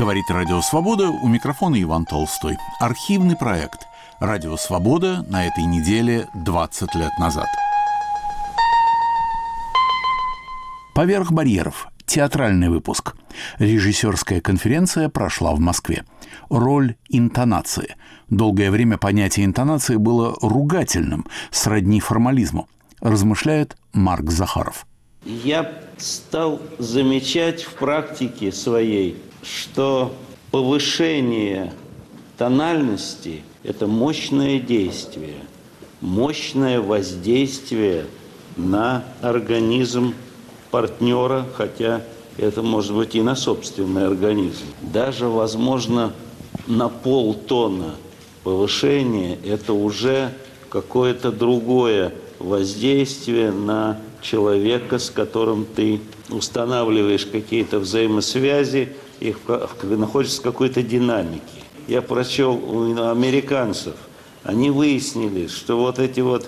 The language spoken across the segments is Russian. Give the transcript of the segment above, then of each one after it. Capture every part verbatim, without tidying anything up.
Говорит Радио Свобода, у микрофона Иван Толстой. Архивный проект «Радио Свобода» на этой неделе двадцать лет назад. «Поверх барьеров». Театральный выпуск. Режиссерская конференция прошла в Москве. Роль интонации. Долгое время понятие интонации было ругательным, сродни формализму, размышляет Марк Захаров. Я стал замечать в практике своей, что повышение тональности – это мощное действие, мощное воздействие на организм партнера, хотя это может быть и на собственный организм. Даже, возможно, на полтона повышение – это уже какое-то другое воздействие на человека, с которым ты устанавливаешь какие-то взаимосвязи, их находишься в какой-то динамике. Я прочел у американцев, они выяснили, что вот эти вот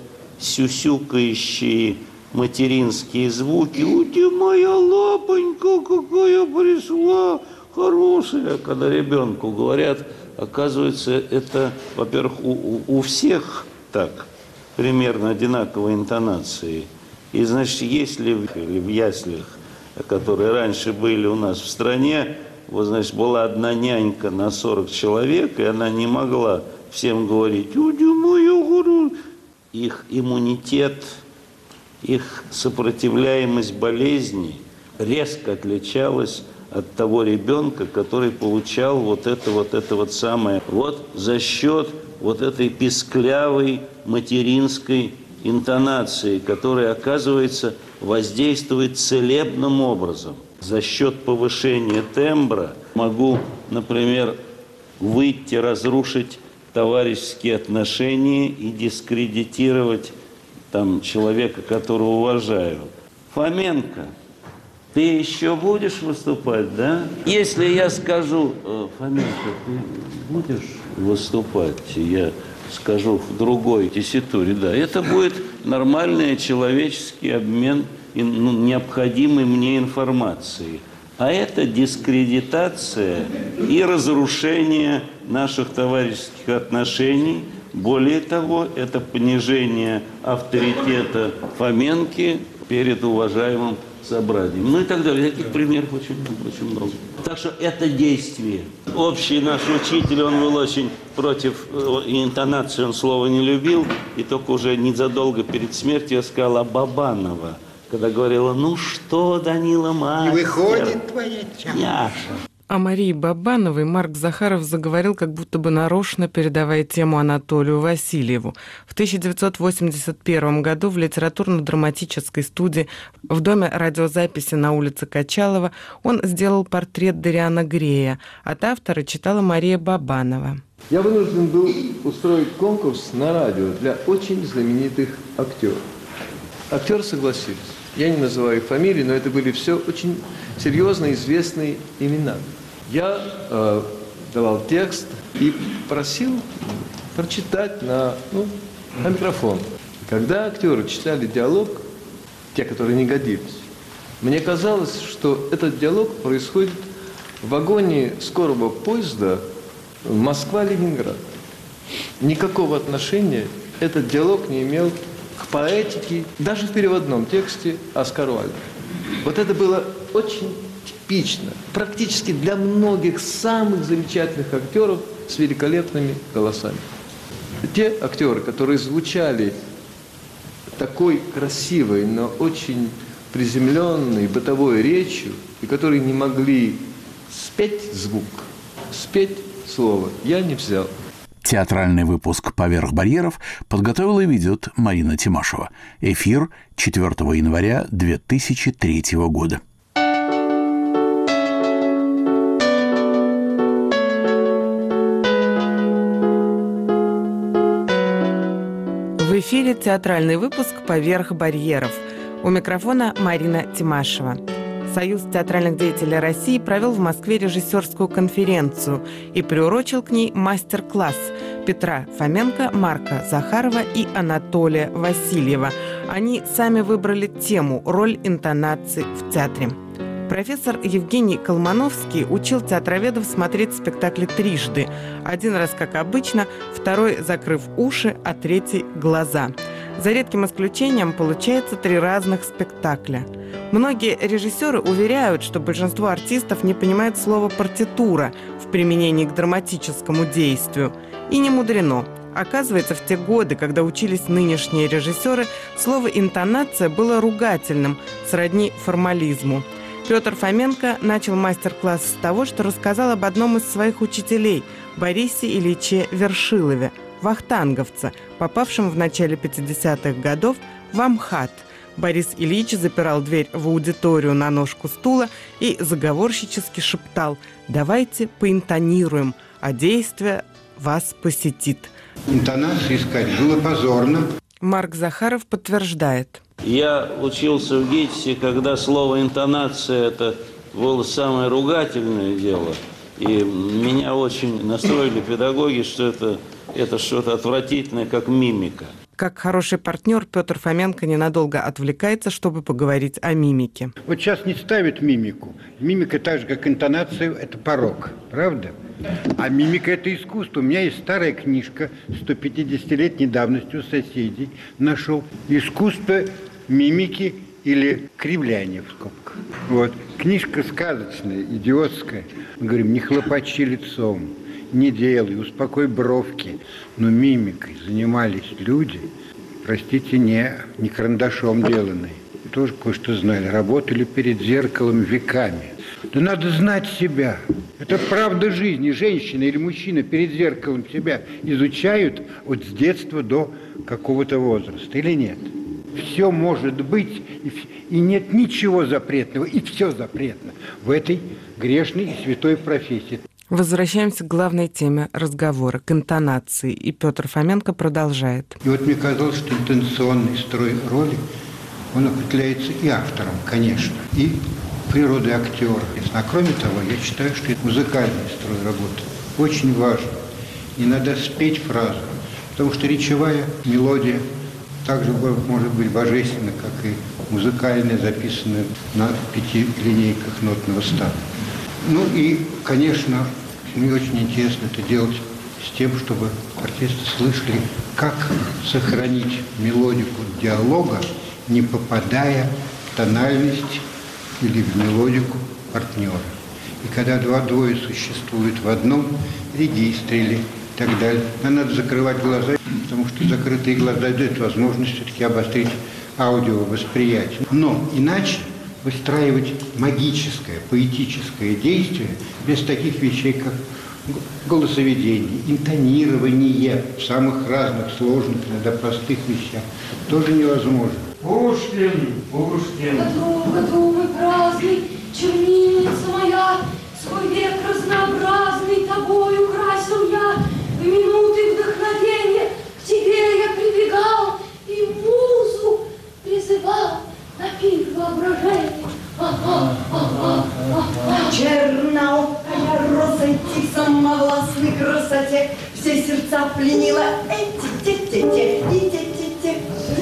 сюсюкающие материнские звуки, «У ты моя лапонька, какая пришла, хорошая», когда ребенку говорят, оказывается, это, во-первых, у, у всех так, примерно одинаковые интонации. И, значит, если в, в яслях, которые раньше были у нас в стране, вот, значит, была одна нянька на сорок человек, и она не могла всем говорить, «У ты моя хорошая», их иммунитет, их сопротивляемость болезни резко отличалась от того ребенка, который получал вот это вот это вот самое. Вот за счет вот этой писклявой материнской интонации, которая, оказывается, воздействует целебным образом. За счет повышения тембра могу, например, выйти, разрушить товарищеские отношения и дискредитировать там человека, которого уважаю. Фоменко, ты еще будешь выступать, да? Если я скажу, Фоменко, ты будешь выступать, я скажу в другой тесситуре, да, это будет нормальный человеческий обмен ну, необходимой мне информацией. А это дискредитация и разрушение наших товарищеских отношений. Более того, это понижение авторитета Фоменки перед уважаемым собранием. Ну и так далее. Таких примеров очень, очень много. Так что это действие. Общий наш учитель, он был очень против интонации, он слова не любил. И только уже незадолго перед смертью сказала Бабанова, когда говорила, ну что, Данила мастер? Не выходит твоя чаша. О Марии Бабановой Марк Захаров заговорил, как будто бы нарочно передавая тему Анатолию Васильеву. В тысяча девятьсот восемьдесят первом году в литературно-драматической студии в доме радиозаписи на улице Качалова он сделал портрет Дориана Грея. От автора читала Мария Бабанова. Я вынужден был устроить конкурс на радио для очень знаменитых актеров. Актеры согласились. Я не называю их фамилии, но это были все очень серьезные, известные имена. Я э, давал текст и просил прочитать на, ну, на микрофон. Когда актеры читали диалог, те, которые не годились, мне казалось, что этот диалог происходит в вагоне скорого поезда Москва-Ленинград. Никакого отношения этот диалог не имел к поэтике, даже в переводном тексте Оскару Альду. Вот это было очень типично, практически для многих самых замечательных актеров с великолепными голосами. Те актеры, которые звучали такой красивой, но очень приземленной бытовой речью, и которые не могли спеть звук, спеть слово, я не взял. Театральный выпуск «Поверх барьеров» подготовила и ведет Марина Тимашева. Эфир четвёртого января две тысячи третьего года. В эфире театральный выпуск «Поверх барьеров». У микрофона Марина Тимашева. Союз театральных деятелей России провел в Москве режиссерскую конференцию и приурочил к ней мастер-класс Петра Фоменко, Марка Захарова и Анатолия Васильева. Они сами выбрали тему «Роль интонации в театре». Профессор Евгений Колмановский учил театроведов смотреть спектакли трижды. Один раз, как обычно, второй закрыв уши, а третий – глаза. За редким исключением получается три разных спектакля. Многие режиссеры уверяют, что большинство артистов не понимает слово «партитура» в применении к драматическому действию. И не мудрено. Оказывается, в те годы, когда учились нынешние режиссеры, слово «интонация» было ругательным, сродни формализму. Петр Фоменко начал мастер-класс с того, что рассказал об одном из своих учителей – Борисе Ильиче Вершилове, вахтанговца, попавшем в начале пятидесятых годов в Амхат. Борис Ильич запирал дверь в аудиторию на ножку стула и заговорщически шептал: «Давайте поинтонируем, а действие вас посетит». Интонацию искать было позорно. Марк Захаров подтверждает. Я учился в ГИТИСе, когда слово «интонация» – это было самое ругательное дело. И меня очень настроили педагоги, что это, это что-то отвратительное, как мимика. Как хороший партнер, Петр Фоменко ненадолго отвлекается, чтобы поговорить о мимике. Вот сейчас не ставят мимику. Мимика, так же, как интонация, это порок. Правда? А мимика – это искусство. У меня есть старая книжка сто пятидесятилетней давности у соседей. Нашел «Искусство мимики» или «Кривляние» в скобках. Вот. Книжка сказочная, идиотская. Мы говорим: не хлопачи лицом, не делай, успокой бровки. Но мимикой занимались люди, простите, не, не карандашом деланные. Тоже кое-что знали. Работали перед зеркалом веками. Да надо знать себя. Это правда жизни. Женщина или мужчина перед зеркалом себя изучают от с детства до какого-то возраста. Или нет? Все может быть, и нет ничего запретного, и все запретно в этой грешной и святой профессии. Возвращаемся к главной теме разговора, к интонации. И Петр Фоменко продолжает. И вот мне казалось, что интонационный строй роли, он определяется и автором, конечно, и природой актера. А кроме того, я считаю, что это музыкальный строй работы очень важен. И надо спеть фразу, потому что речевая мелодия также может быть божественна, как и музыкальная, записанная на пяти линейках нотного стана. Ну и, конечно, мне очень интересно это делать с тем, чтобы артисты слышали, как сохранить мелодику диалога, не попадая в тональность или в мелодику партнера. И когда два двое существуют в одном регистре или и так далее, нам надо закрывать глаза, потому что закрытые глаза дают возможность все-таки обострить аудиовосприятие. Но иначе выстраивать магическое, поэтическое действие без таких вещей, как голосоведение, интонирование в самых разных, сложных, иногда простых вещах, тоже невозможно. Пушкин, Пушкин. Году, году мой праздный, чернильница моя, свой век разнообразный тобой украсил я. В минуты вдохновения к тебе я прибегал и музу призывал на пир воображения. Черноокая роза самовластной красоте все сердца пленила. Эти-те-те-те, и те-те-те.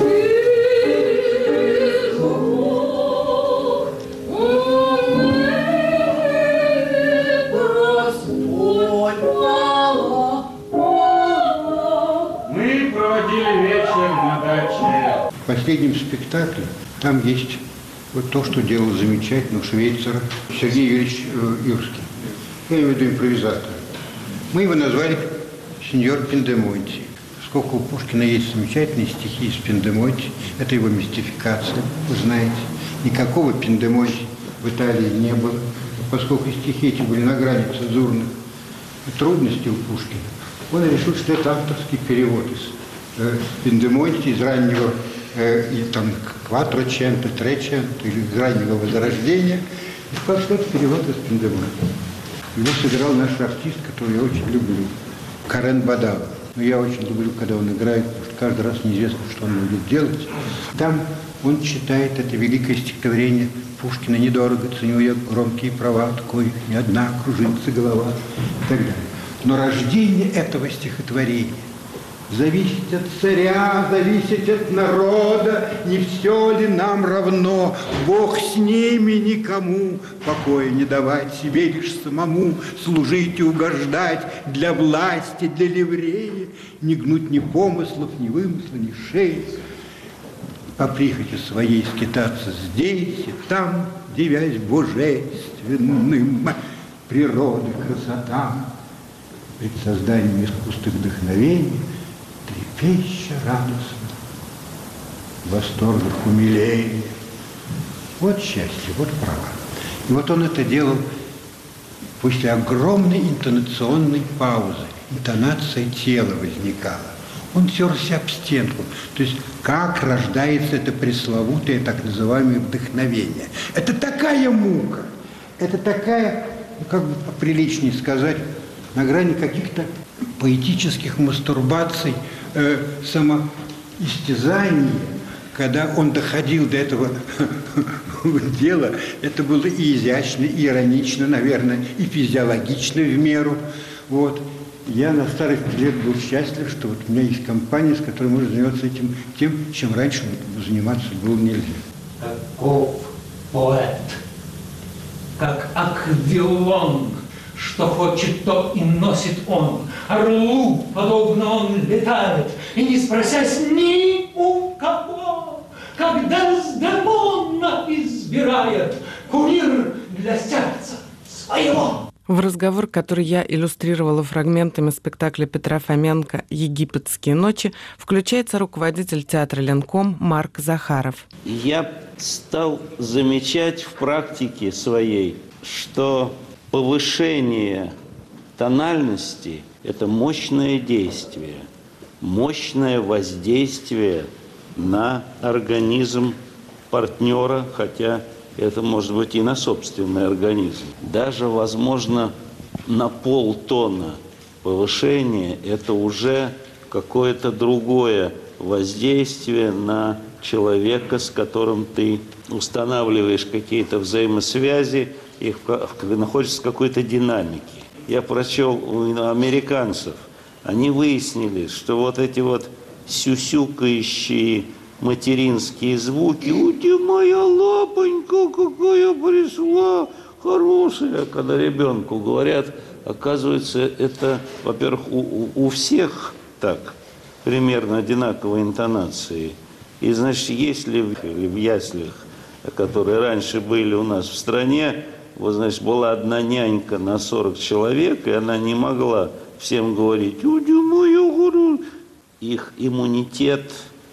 В последнем спектакле там есть вот то, что делал замечательно у Швейцара Сергей Юрьевич э, Юрский. Я имею в виду импровизатора. Мы его назвали сеньор Пиндемонти. Сколько у Пушкина есть замечательные стихи из Пиндемонти. Это его мистификация, вы знаете. Никакого Пиндемонти в Италии не было. Поскольку стихи эти были на грани цензурных трудностей у Пушкина, он решил, что это авторский перевод из э, Пиндемонти, из раннего э, и там Кватроченто, Треченто, или из раннего Возрождения, и сказал, что это перевод из Пиндемонти. Его сыграл наш артист, которого я очень люблю, Карен Бадава. Но я очень люблю, когда он играет, потому что каждый раз неизвестно, что он будет делать. Там он читает это великое стихотворение Пушкина: «Недорого ценю я громкие права, от коих ни одна кружится голова», и так далее. Но рождение этого стихотворения Зависеть от царя, зависеть от народа, не все ли нам равно? Бог с ними, никому покоя не давать, себе лишь самому служить и угождать, для власти, для ливреи, не гнуть ни помыслов, ни вымысла, ни шеи, по прихоти своей скитаться здесь и там, девясь божественным, природы красота, пред созданием искусства вдохновения, трепеща радостно, в восторгах умиления. Вот счастье, вот право. И вот он это делал после огромной интонационной паузы. Интонация тела возникала. Он терся об стенку. То есть как рождается это пресловутое так называемое вдохновение. Это такая мука, это такая, ну, как бы поприличнее сказать, на грани каких-то поэтических мастурбаций, э, самоистязания, когда он доходил до этого дела, это было и изящно, и иронично, наверное, и физиологично в меру. Вот. Я на старости лет был счастлив, что вот у меня есть компания, с которой можно заниматься этим тем, чем раньше заниматься было нельзя. Таков поэт, как Аквилон, что хочет, то и носит он. Орлу, подобно, он летает, и не спросясь ни у кого, как Дездемона избирает кумир для сердца своего. В разговор, который я иллюстрировала фрагментами спектакля Петра Фоменко «Египетские ночи», включается руководитель театра «Ленком» Марк Захаров. Я стал замечать в практике своей, что повышение тональности – это мощное действие, мощное воздействие на организм партнера, хотя это может быть и на собственный организм. Даже, возможно, на полтона повышение – это уже какое-то другое воздействие на человека, с которым ты устанавливаешь какие-то взаимосвязи, их находишься в какой-то динамике. Я прочел у американцев, они выяснили, что вот эти вот сюсюкающие материнские звуки, «У ты моя лапонька, какая пришла, хорошая», когда ребенку говорят, оказывается, это, во-первых, у, у всех так, примерно одинаковые интонации. И, значит, если в, в яслях, которые раньше были у нас в стране, вот, значит, была одна нянька на сорок человек, и она не могла всем говорить, «У ты моя хорошая». Их иммунитет,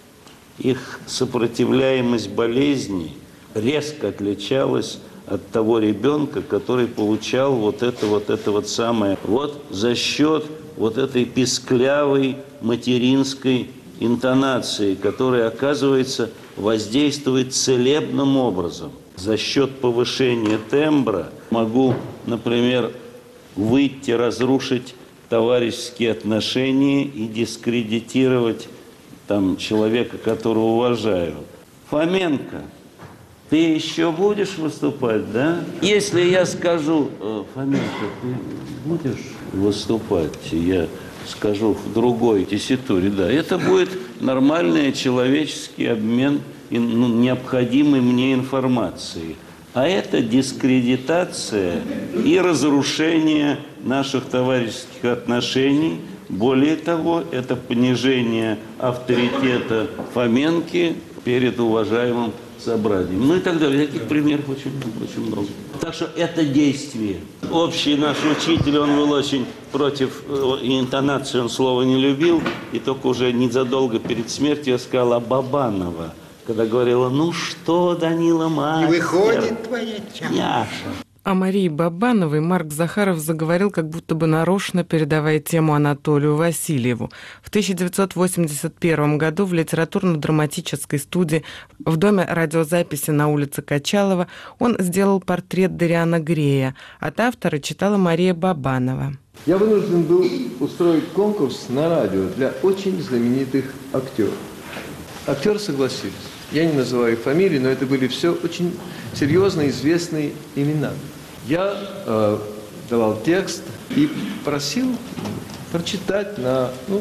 их сопротивляемость болезни резко отличалась от того ребенка, который получал вот это вот это вот самое. Вот за счет вот этой писклявой материнской интонации, которая, оказывается, воздействует целебным образом. За счет повышения тембра могу, например, выйти, разрушить товарищеские отношения и дискредитировать там человека, которого уважаю. Фоменко, ты еще будешь выступать, да? Если я скажу, Фоменко, ты будешь выступать, я скажу в другой тесситуре, да, это будет нормальный человеческий обмен ну, необходимой мне информацией. А это дискредитация и разрушение наших товарищеских отношений. Более того, это понижение авторитета Фоменки перед уважаемым собранием. Ну и так далее. Таких примеров очень много, очень много. Так что это действие. Общий наш учитель, он был очень против интонации, он слова не любил. И только уже незадолго перед смертью сказала Бабанова, когда говорила, ну что, Данила мастер? Не выходит твоя чаша. О Марии Бабановой Марк Захаров заговорил, как будто бы нарочно передавая тему Анатолию Васильеву. В тысяча девятьсот восемьдесят первом году в литературно-драматической студии в доме радиозаписи на улице Качалова он сделал портрет Дариана Грея. От автора читала Мария Бабанова. Я вынужден был устроить конкурс на радио для очень знаменитых актеров. Актеры согласились. Я не называю их фамилии, но это были все очень серьезно известные имена. Я э, давал текст и просил прочитать на ну,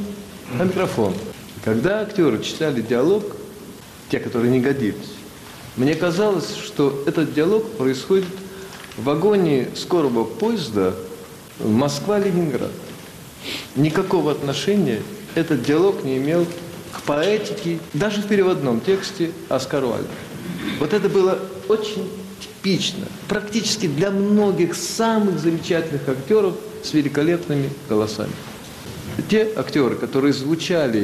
А микрофон. Когда актеры читали диалог, те, которые не годились, мне казалось, что этот диалог происходит в вагоне скорого поезда Москва-Ленинград. Никакого отношения этот диалог не имел к поэтике, даже в переводном тексте Оскара Уайльда. Вот это было очень типично, практически для многих самых замечательных актеров с великолепными голосами. Те актеры, которые звучали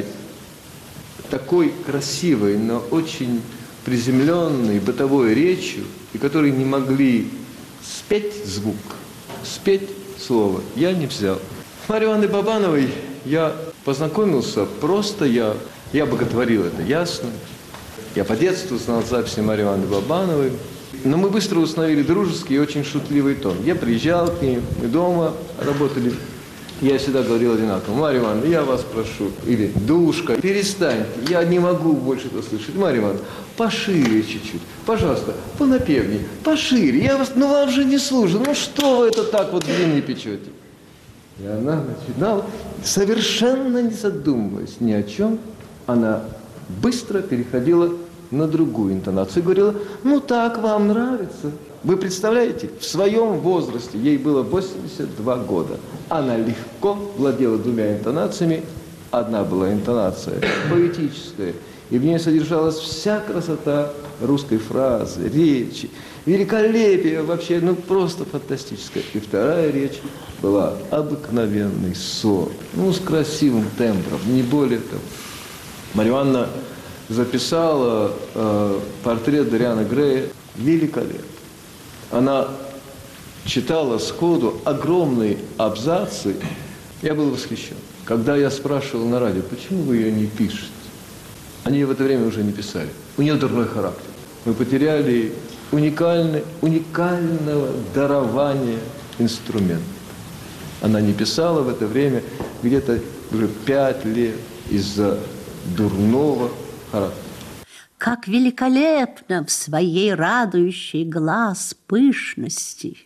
такой красивой, но очень приземленной бытовой речью, и которые не могли спеть звук, спеть слово, я не взял. С Марьей Ивановной Бабановой я познакомился просто, я, я боготворил это, ясно. Я по детству знал записи Марьи Ивановны Бабановой, но мы быстро установили дружеский и очень шутливый тон. Я приезжал к ней, мы дома работали. Я всегда говорил одинаково: Марья Ивановна, я вас прошу, или Душка, перестаньте, я не могу больше это слышать. Марья Ивановна, пошире чуть-чуть, пожалуйста, понапевнее, пошире, я вас, ну вам же не слушаю, ну что вы это так вот длинно печете? И она начинала, совершенно не задумываясь ни о чем, она быстро переходила на другую интонацию и говорила: ну так вам нравится. Вы представляете, в своем возрасте, ей было восемьдесят два года, она легко владела двумя интонациями. Одна была интонация поэтическая, и в ней содержалась вся красота русской фразы, речи, великолепие вообще, ну просто фантастическое. И вторая речь была обыкновенный сон, ну с красивым тембром, не более того. Марья Ивановна записала э, портрет Дориана Грея великолепно. Она читала сходу огромные абзацы. Я был восхищен. Когда я спрашивал на радио, почему вы ее не пишете, они в это время уже не писали. У нее дурной характер. Мы потеряли уникальный, уникального дарования инструмента. Она не писала в это время где-то уже пять лет из-за дурного характера. Как великолепно в своей радующей глаз пышности.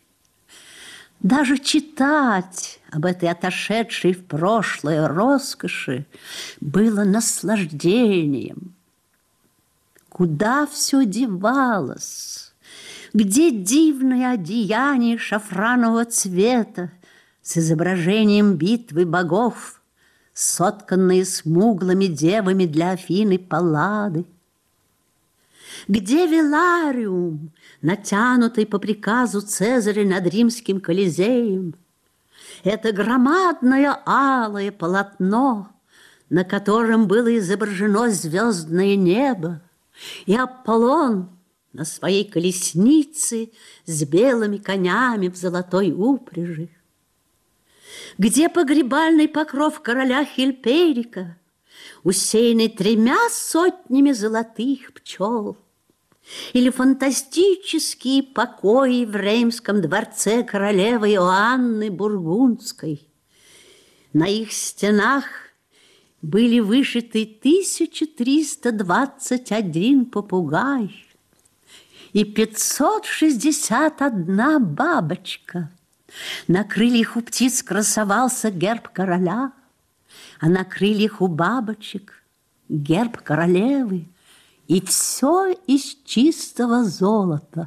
Даже читать об этой отошедшей в прошлое роскоши было наслаждением. Куда все девалось? Где дивное одеяние шафранового цвета с изображением битвы богов, сотканные смуглыми девами для Афины Паллады? Где велариум, натянутый по приказу Цезаря над римским Колизеем? Это громадное алое полотно, на котором было изображено звездное небо, и Аполлон на своей колеснице с белыми конями в золотой упряжи. Где погребальный покров короля Хильперика, усеянный тремя сотнями золотых пчел? Или фантастические покои в Реймском дворце королевы Иоанны Бургундской? На их стенах были вышиты тысяча триста двадцать один попугай и пятьсот шестьдесят одна бабочка. На крыльях у птиц красовался герб короля, а на крыльях у бабочек герб королевы. И все из чистого золота.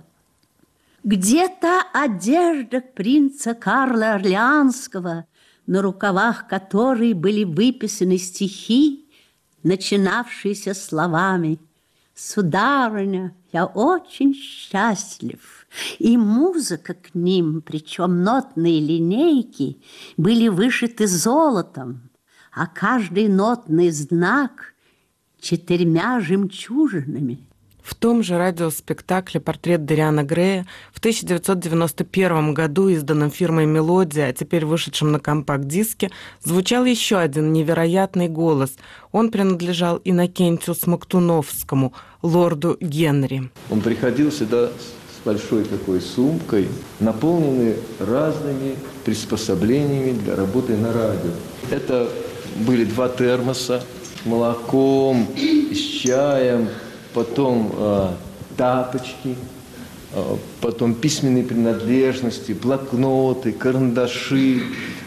Где-то одежда принца Карла Орлеанского, на рукавах которой были выписаны стихи, начинавшиеся словами: «Сударыня, я очень счастлив». И музыка к ним, причем нотные линейки, были вышиты золотом, а каждый нотный знак четырьмя жемчужинами. В том же радиоспектакле «Портрет Дориана Грея» в тысяча девятьсот девяносто первом году, изданном фирмой «Мелодия», а теперь вышедшем на компакт-диске, звучал еще один невероятный голос. Он принадлежал Иннокентию Смоктуновскому, лорду Генри. Он приходил сюда с большой такой сумкой, наполненной разными приспособлениями для работы на радио. Это были два термоса с молоком, с чаем, потом э, тапочки, э, потом письменные принадлежности, блокноты, карандаши.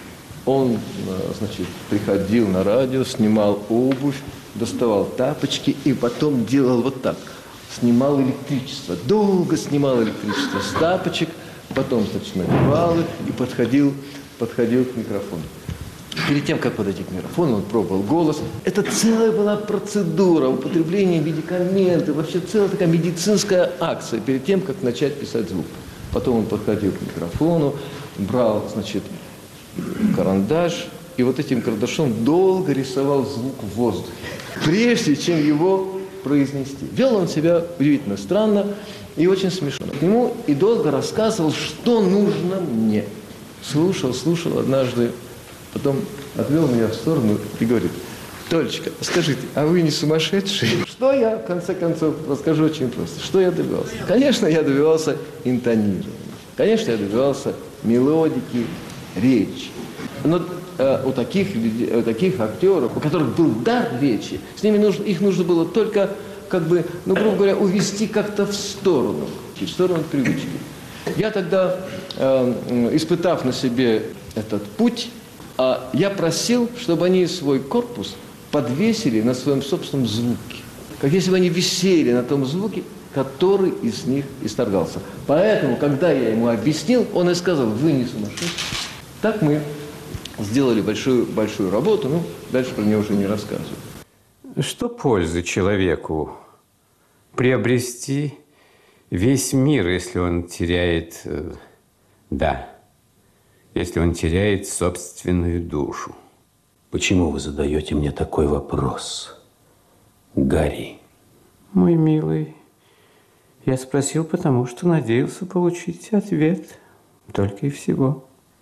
Он, значит, приходил на радио, снимал обувь, доставал тапочки и потом делал вот так. Снимал электричество, долго снимал электричество с тапочек, потом, значит, надевал их и подходил, подходил к микрофону. Перед тем, как подойти к микрофону, он пробовал голос. Это целая была процедура употребления медикаментов, вообще целая такая медицинская акция перед тем, как начать писать звук. Потом он подходил к микрофону, брал, значит, карандаш, и вот этим карандашом долго рисовал звук в воздухе, прежде чем его произнести. Вел он себя удивительно странно и очень смешно. К нему и долго рассказывал, что нужно мне. Слушал, слушал однажды, потом отвел меня в сторону и говорит: Толечка, скажите, а вы не сумасшедший? Что я, в конце концов, расскажу очень просто. Что я добивался? Конечно, я добивался интонирования. Конечно, я добивался мелодики, речи. Но э, у, таких, у таких актеров, у которых был дар речи, с ними нужно, их нужно было только, как бы, ну, грубо говоря, увести как-то в сторону, в сторону привычки. Я тогда, э, испытав на себе этот путь, э, я просил, чтобы они свой корпус подвесили на своем собственном звуке. Как если бы они висели на том звуке, который из них исторгался. Поэтому, когда я ему объяснил, он и сказал: вы не сумасшедший. Так мы сделали большую, большую работу, ну, дальше про нее уже не рассказываю. Что пользы человеку приобрести весь мир, если он теряет, да, если он теряет собственную душу? Почему вы задаете мне такой вопрос, Гарри? Мой милый, я спросил, потому что надеялся получить ответ. Только и всего.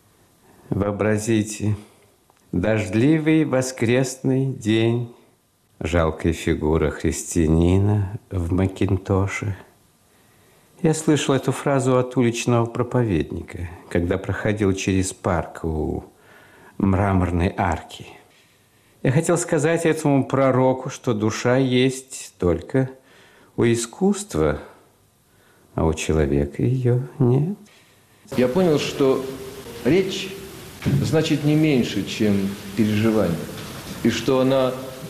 Вообразите, дождливый воскресный день, жалкая фигура христианина в макинтоше. Я слышал эту фразу от уличного проповедника, когда проходил через парк у мраморной арки. Я хотел сказать этому пророку, что душа есть только у искусства, а у человека ее нет. Я понял, что речь значит не меньше, чем переживание, и что она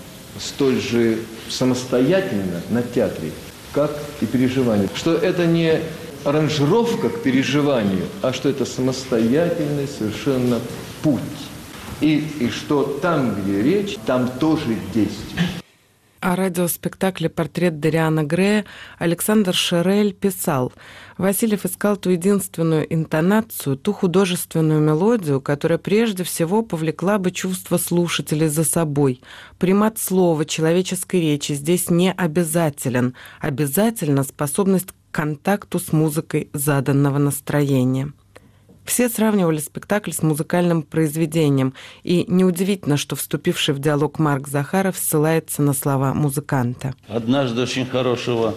столь же самостоятельна на театре, как и переживание. Что это не аранжировка к переживанию, а что это самостоятельный совершенно путь. И, и что там, где речь, там тоже действие. О радиоспектакле «Портрет Дориана Грея» Александр Шерель писал: Васильев искал ту единственную интонацию, ту художественную мелодию, которая прежде всего повлекла бы чувство слушателей за собой. Примат слова, человеческой речи здесь не обязателен. Обязательна способность к контакту с музыкой заданного настроения. Все сравнивали спектакль с музыкальным произведением, и неудивительно, что вступивший в диалог Марк Захаров ссылается на слова музыканта. Однажды очень хорошего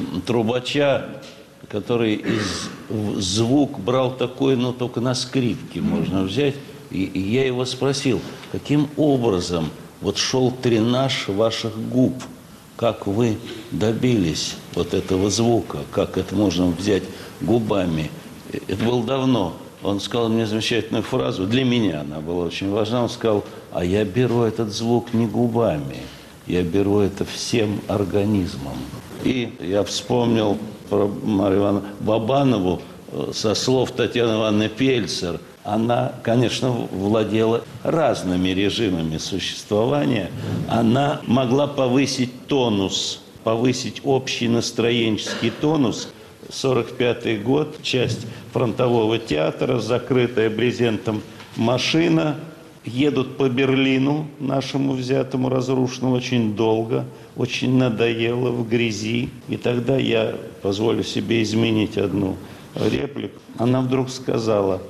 трубача, который из звук брал такой, но только на скрипке можно взять, и, и я его спросил, каким образом вот шел тренаж ваших губ, как вы добились вот этого звука, как это можно взять губами. Это было давно. Он сказал мне замечательную фразу, для меня она была очень важна. Он сказал: а я беру этот звук не губами, я беру это всем организмом. И я вспомнил про Марию Ивановну Бабанову со слов Татьяны Ивановны Пельцер. Она, конечно, владела разными режимами существования. Она могла повысить тонус, повысить общий настроенческий тонус. сорок пятый год, часть фронтового театра, закрытая брезентом машина. Едут по Берлину, нашему взятому, разрушенному, очень долго, очень надоело, в грязи. И тогда я позволю себе изменить одну реплику. Она вдруг сказала: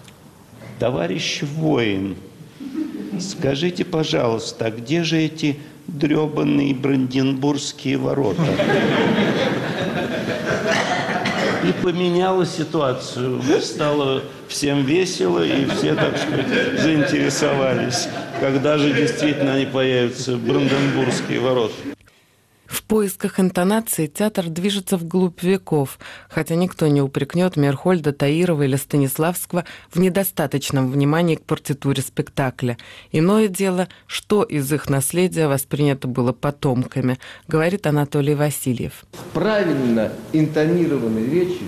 товарищ воин, скажите, пожалуйста, а где же эти дребаные Бранденбургские ворота? И поменяла ситуацию. Стало всем весело, и все, так сказать, заинтересовались, когда же действительно они появятся, Бранденбургские ворота. В поисках интонации театр движется вглубь веков, хотя никто не упрекнет Мейрхольда, Таирова или Станиславского в недостаточном внимании к партитуре спектакля. Иное дело, что из их наследия воспринято было потомками, говорит Анатолий Васильев. В правильно интонированной речи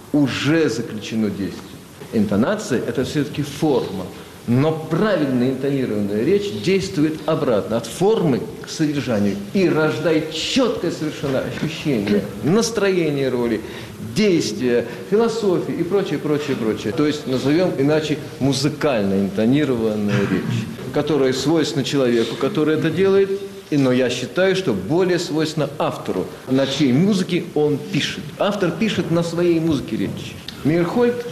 уже заключено действие. Интонация – это все-таки форма. Но правильно интонированная речь действует обратно, от формы к содержанию, и рождает четкое совершенно ощущение, настроение роли, действия, философии и прочее, прочее, прочее. То есть, назовем иначе, музыкально интонированная речь, которая свойственна человеку, который это делает, но я считаю, что более свойственно автору, на чьей музыке он пишет. Автор пишет на своей музыке речи. Мейрхольд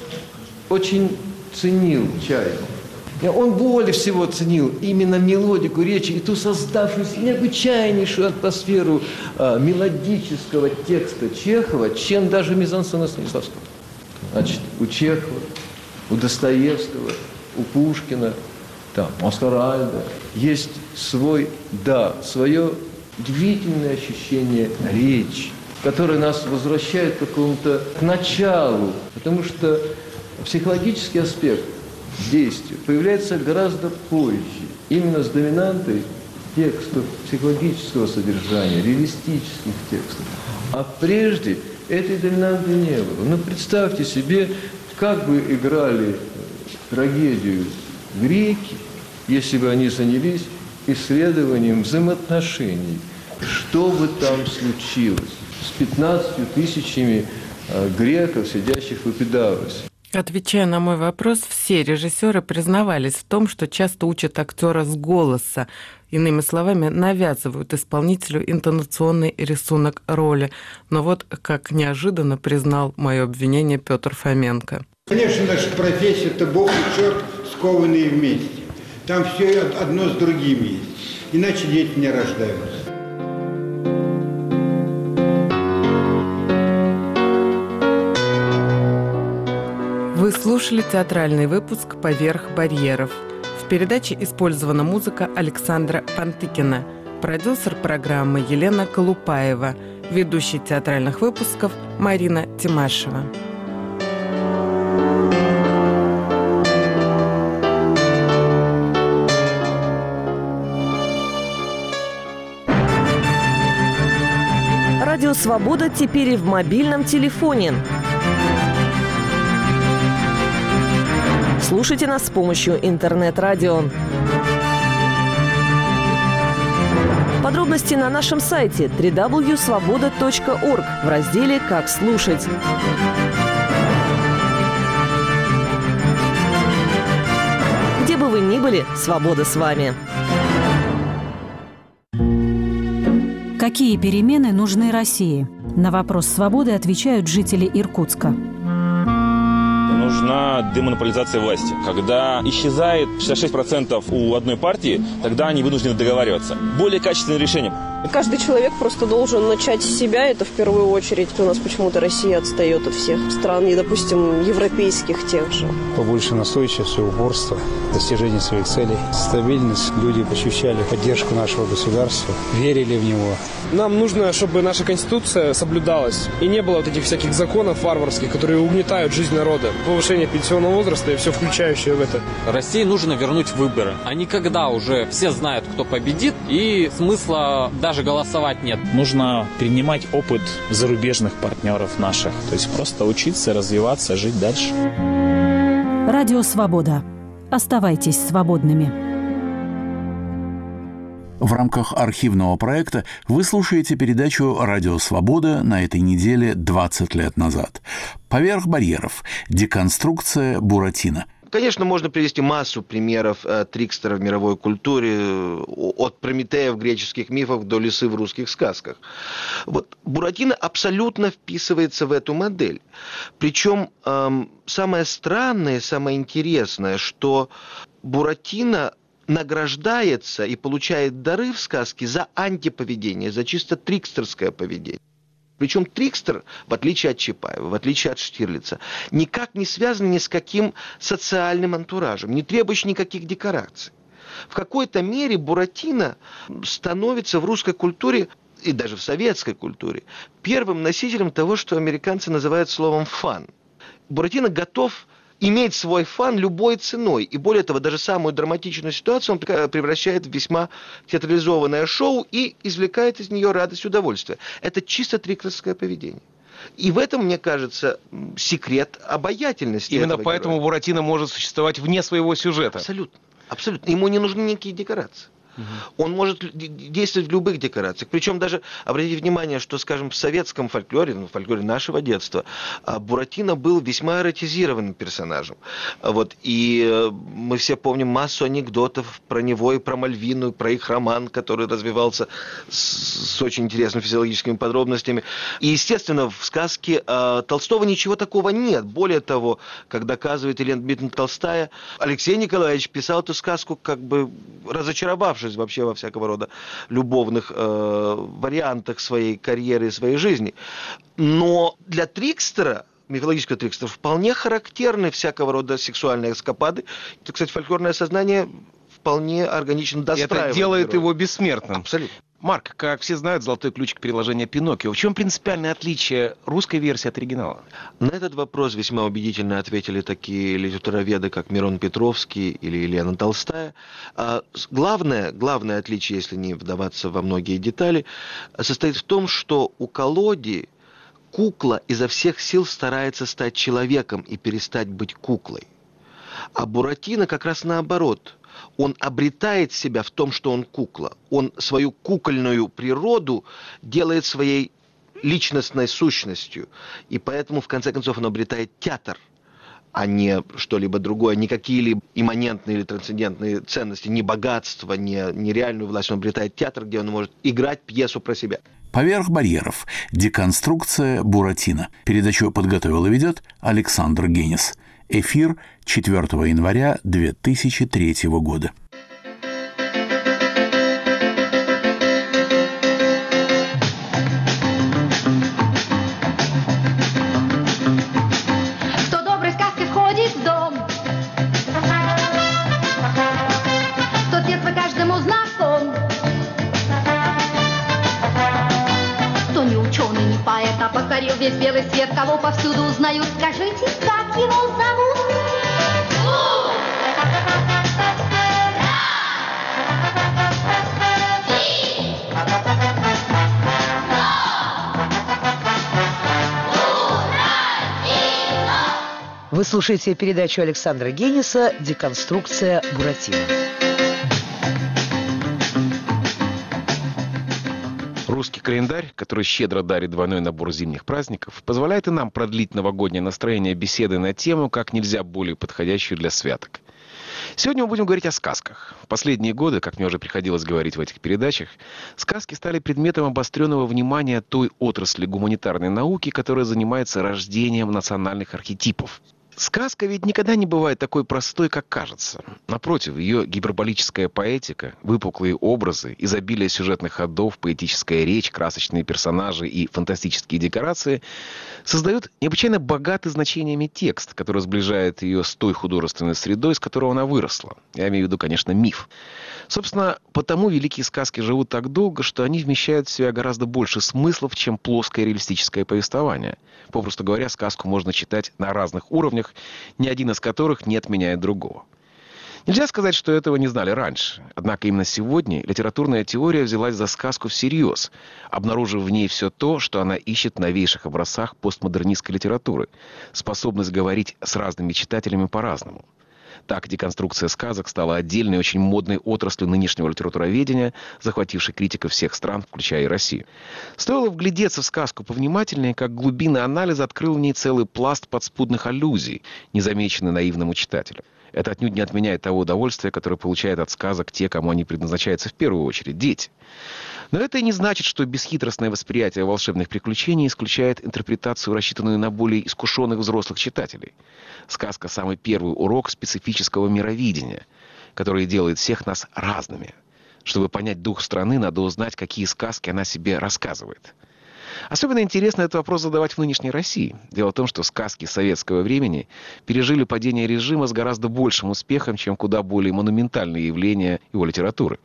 очень ценил Чайку. Он более всего ценил именно мелодику речи и ту создавшуюся необычайнейшую атмосферу а, мелодического текста Чехова, чем даже мизансцена Станиславского. Значит, у Чехова, у Достоевского, у Пушкина, там, у Оскара Альда есть свой, да, свое удивительное ощущение речи, которое нас возвращает к какому-то к началу, потому что психологический аспект действия появляется гораздо позже, именно с доминантой текстов психологического содержания, реалистических текстов. А прежде этой доминанты не было. Ну, представьте себе, как бы играли трагедию греки, если бы они занялись исследованием взаимоотношений. Что бы там случилось с пятнадцатью тысячами греков, сидящих в Эпидавросе? Отвечая на мой вопрос, все режиссеры признавались в том, что часто учат актера с голоса. Иными словами, навязывают исполнителю интонационный рисунок роли. Но вот как неожиданно признал мое обвинение Петр Фоменко. Конечно, наша профессия – это Бог и черт, скованные вместе. Там все одно с другим есть. Иначе дети не рождаются. Вы слушали театральный выпуск «Поверх барьеров». В передаче использована музыка Александра Пантыкина, продюсер программы Елена Колупаева, ведущий театральных выпусков Марина Тимашева. Радио «Свобода» теперь и в мобильном телефоне. Слушайте нас с помощью интернет-радио. Подробности на нашем сайте дабл ю дабл ю дабл ю точка свобода точка орг в разделе «Как слушать». Где бы вы ни были, свобода с вами. Какие перемены нужны России? На вопрос «Свободы» отвечают жители Иркутска. Нужна демонополизация власти. Когда исчезает шестьдесят шесть процентов у одной партии, тогда они вынуждены договариваться. Более качественное решение. Каждый человек просто должен начать с себя, это в первую очередь. У нас почему-то Россия отстает от всех стран, и, допустим, европейских тех же. Побольше настойчивости, упорства, достижения своих целей, стабильность. Люди ощущали поддержку нашего государства, верили в него. Нам нужно, чтобы наша Конституция соблюдалась, и не было вот этих всяких законов варварских, которые угнетают жизнь народа. Повышение пенсионного возраста и все включающее в это. России нужно вернуть выборы. А не когда уже все знают, кто победит, и смысла даже голосовать нет. Нужно перенимать опыт зарубежных партнеров наших. То есть просто учиться, развиваться, жить дальше. Радио «Свобода». Оставайтесь свободными. В рамках архивного проекта вы слушаете передачу «Радио Свобода» на этой неделе двадцать лет назад. «Поверх барьеров. Деконструкция Буратино». Конечно, можно привести массу примеров э, трикстера в мировой культуре, э, от Прометея в греческих мифах до лисы в русских сказках. Вот Буратино абсолютно вписывается в эту модель. Причем э, самое странное, самое интересное, что Буратино награждается и получает дары в сказке за антиповедение, за чисто трикстерское поведение. Причем трикстер, в отличие от Чапаева, в отличие от Штирлица, никак не связан ни с каким социальным антуражем, не требующий никаких декораций. В какой-то мере Буратино становится в русской культуре и даже в советской культуре, первым носителем того, что американцы называют словом «фан». Буратино готов иметь свой фан любой ценой. И более того, даже самую драматичную ситуацию он превращает в весьма театрализованное шоу и извлекает из нее радость и удовольствие. Это чисто трикстерское поведение. И в этом, мне кажется, секрет обаятельности. Именно этого поэтому героя. Буратино может существовать вне своего сюжета. Абсолютно. Абсолютно. Ему не нужны никакие декорации. Он может действовать в любых декорациях. Причем даже, обратите внимание, что, скажем, в советском фольклоре, ну, в фольклоре нашего детства, Буратино был весьма эротизированным персонажем. Вот. И мы все помним массу анекдотов про него и про Мальвину, про их роман, который развивался с, с очень интересными физиологическими подробностями. И, естественно, в сказке э, Толстого ничего такого нет. Более того, как доказывает Елена Дмитриевна Толстая, Алексей Николаевич писал эту сказку, как бы разочаровавшись вообще во всякого рода любовных э, вариантах своей карьеры и своей жизни. Но для трикстера, мифологического трикстера, вполне характерны всякого рода сексуальные эскапады. Это, кстати, фольклорное сознание вполне органично достраивает. Это делает героя. его бессмертным. Абсолютно. Марк, как все знают, золотой ключик переложения Пиноккио. В чем принципиальное отличие русской версии от оригинала? На этот вопрос весьма убедительно ответили такие литературоведы, как Мирон Петровский или Елена Толстая. А главное, главное отличие, если не вдаваться во многие детали, состоит в том, что у Колоди кукла изо всех сил старается стать человеком и перестать быть куклой. А Буратино как раз наоборот. Он обретает себя в том, что он кукла. Он свою кукольную природу делает своей личностной сущностью. И поэтому, в конце концов, он обретает театр, а не что-либо другое, не какие-либо имманентные или трансцендентные ценности, не богатство, не, не реальную власть. Он обретает театр, где он может играть пьесу про себя. «Поверх барьеров. Деконструкция Буратино». Передачу подготовил и ведет Александр Генис. Эфир четвёртого января две тысячи третьего года. Кто доброй сказкой входит в дом, тот детство каждому знаком. Кто не ученый, не поэт, а покорил весь белый свет, кого повсюду узнают, скажите, как его зовут? Вы слушаете передачу Александра Гениса «Деконструкция Буратино». Русский календарь, который щедро дарит двойной набор зимних праздников, позволяет и нам продлить новогоднее настроение беседы на тему, как нельзя более подходящую для святок. Сегодня мы будем говорить о сказках. В последние годы, как мне уже приходилось говорить в этих передачах, сказки стали предметом обостренного внимания той отрасли гуманитарной науки, которая занимается рождением национальных архетипов. Сказка ведь никогда не бывает такой простой, как кажется. Напротив, ее гиперболическая поэтика, выпуклые образы, изобилие сюжетных ходов, поэтическая речь, красочные персонажи и фантастические декорации создают необычайно богатый значениями текст, который сближает ее с той художественной средой, с которой она выросла. Я имею в виду, конечно, миф. Собственно, потому великие сказки живут так долго, что они вмещают в себя гораздо больше смыслов, чем плоское реалистическое повествование. Попросту говоря, сказку можно читать на разных уровнях, ни один из которых не отменяет другого. Нельзя сказать, что этого не знали раньше. Однако именно сегодня литературная теория взялась за сказку всерьез, обнаружив в ней все то, что она ищет в новейших образцах постмодернистской литературы. Способность говорить с разными читателями по-разному. Так, деконструкция сказок стала отдельной, очень модной отраслью нынешнего литературоведения, захватившей критиков всех стран, включая и Россию. Стоило вглядеться в сказку повнимательнее, как глубина анализа открыл в ней целый пласт подспудных аллюзий, незамеченный наивному читателю. Это отнюдь не отменяет того удовольствия, которое получают от сказок те, кому они предназначаются в первую очередь – дети. Но это и не значит, что бесхитростное восприятие волшебных приключений исключает интерпретацию, рассчитанную на более искушенных взрослых читателей. Сказка – самый первый урок специфического мировидения, который делает всех нас разными. Чтобы понять дух страны, надо узнать, какие сказки она себе рассказывает. Особенно интересно этот вопрос задавать в нынешней России. Дело в том, что сказки советского времени пережили падение режима с гораздо большим успехом, чем куда более монументальные явления его литературы.